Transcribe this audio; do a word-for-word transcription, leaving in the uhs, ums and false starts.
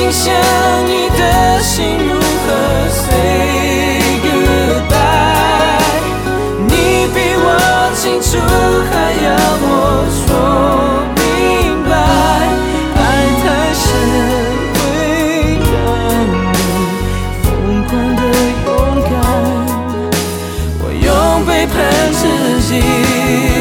惊吓你的心如何 say goodbye， 你比我清楚，还要我说明白，爱太深会让你疯狂的勇敢，我用背叛自己。